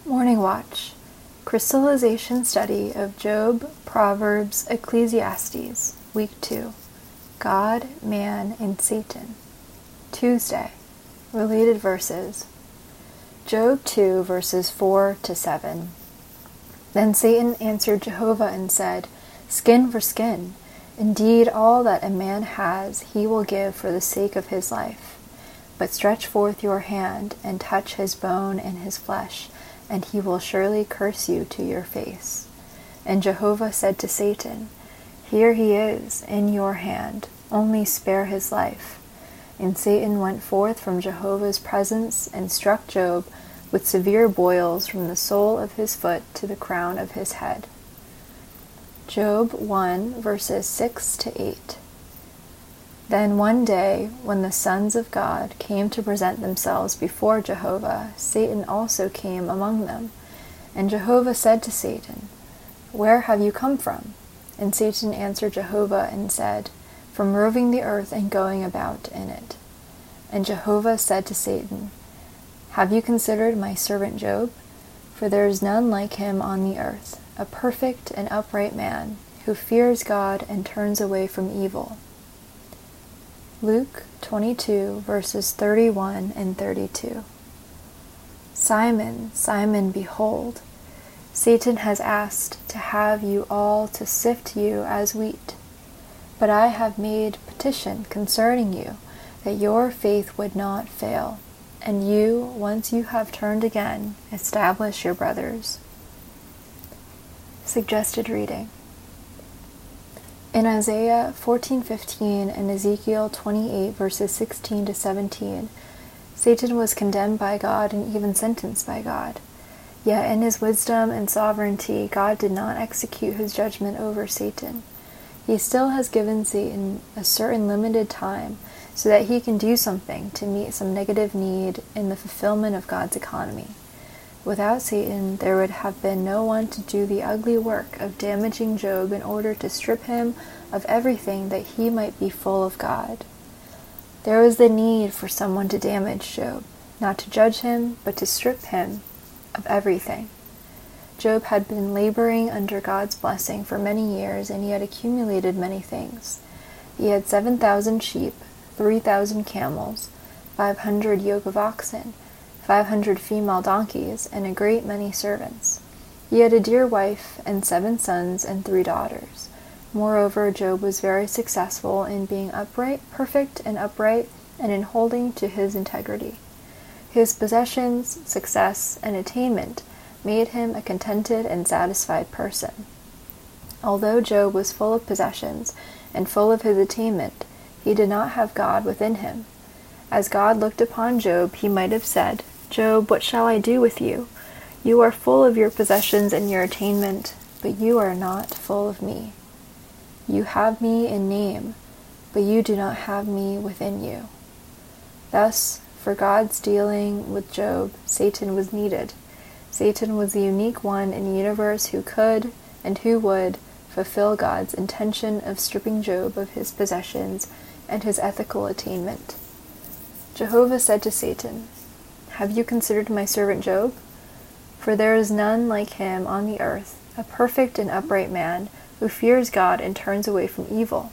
Morning Watch, Crystallization Study of Job, Proverbs, Ecclesiastes, Week 2, God, Man, and Satan. Tuesday, related verses. Job 2, verses 4 to 7. Then Satan answered Jehovah and said, Skin for skin. Indeed, all that a man has he will give for the sake of his life. But stretch forth your hand and touch his bone and his flesh, and he will surely curse you to your face. And Jehovah said to Satan, Here he is, in your hand, only spare his life. And Satan went forth from Jehovah's presence and struck Job with severe boils from the sole of his foot to the crown of his head. Job 1, verses 6 to 8. Then one day, when the sons of God came to present themselves before Jehovah, Satan also came among them. And Jehovah said to Satan, Where have you come from? And Satan answered Jehovah and said, From roving the earth and going about in it. And Jehovah said to Satan, Have you considered my servant Job? For there is none like him on the earth, a perfect and upright man, who fears God and turns away from evil. Luke 22, verses 31 and 32. Simon, Simon, behold, Satan has asked to have you all to sift you as wheat. But I have made petition concerning you, that your faith would not fail, and you, once you have turned again, establish your brothers. Suggested reading. In Isaiah 14:15 and Ezekiel 28, verses 16 to 17, Satan was condemned by God and even sentenced by God. Yet in his wisdom and sovereignty, God did not execute his judgment over Satan. He still has given Satan a certain limited time so that he can do something to meet some negative need in the fulfillment of God's economy. Without Satan, there would have been no one to do the ugly work of damaging Job in order to strip him of everything that he might be full of God. There was the need for someone to damage Job, not to judge him, but to strip him of everything. Job had been laboring under God's blessing for many years, and he had accumulated many things. He had 7,000 sheep, 3,000 camels, 500 yoke of oxen, 500 female donkeys, and a great many servants. He had a dear wife, and 7 sons and 3 daughters. Moreover, Job was very successful in being upright, perfect and upright, and in holding to his integrity. His possessions, success, and attainment made him a contented and satisfied person. Although Job was full of possessions and full of his attainment, he did not have God within him. As God looked upon Job, he might have said, Job, what shall I do with you? You are full of your possessions and your attainment, but you are not full of me. You have me in name, but you do not have me within you. Thus, for God's dealing with Job, Satan was needed. Satan was the unique one in the universe who could and who would fulfill God's intention of stripping Job of his possessions and his ethical attainment. Jehovah said to Satan, Have you considered my servant Job? For there is none like him on the earth, a perfect and upright man, who fears God and turns away from evil.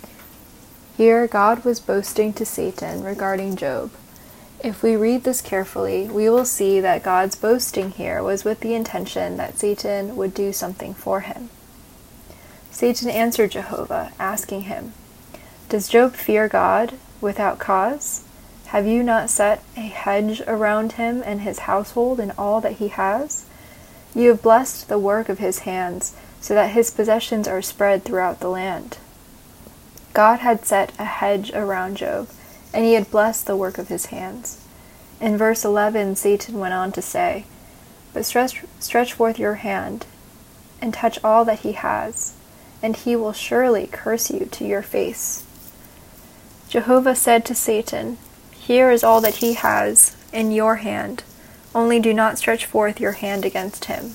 Here God was boasting to Satan regarding Job. If we read this carefully, we will see that God's boasting here was with the intention that Satan would do something for him. Satan answered Jehovah, asking him, Does Job fear God without cause? Have you not set a hedge around him and his household and all that he has? You have blessed the work of his hands, so that his possessions are spread throughout the land. God had set a hedge around Job, and he had blessed the work of his hands. In verse 11, Satan went on to say, But stretch forth your hand, and touch all that he has, and he will surely curse you to your face. Jehovah said to Satan, Here is all that he has in your hand, only do not stretch forth your hand against him.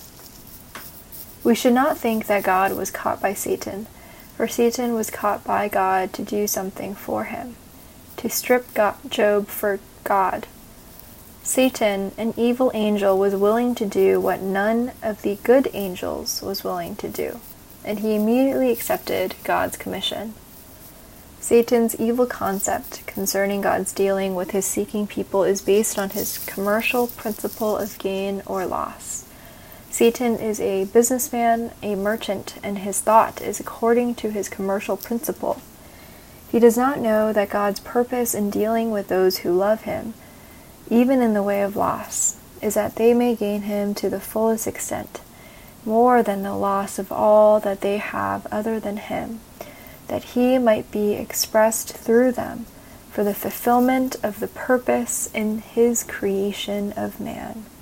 We should not think that God was caught by Satan, for Satan was caught by God to do something for him, to strip Job for God. Satan, an evil angel, was willing to do what none of the good angels was willing to do, and he immediately accepted God's commission. Satan's evil concept concerning God's dealing with his seeking people is based on his commercial principle of gain or loss. Satan is a businessman, a merchant, and his thought is according to his commercial principle. He does not know that God's purpose in dealing with those who love him, even in the way of loss, is that they may gain him to the fullest extent, more than the loss of all that they have other than him, that he might be expressed through them for the fulfillment of the purpose in his creation of man.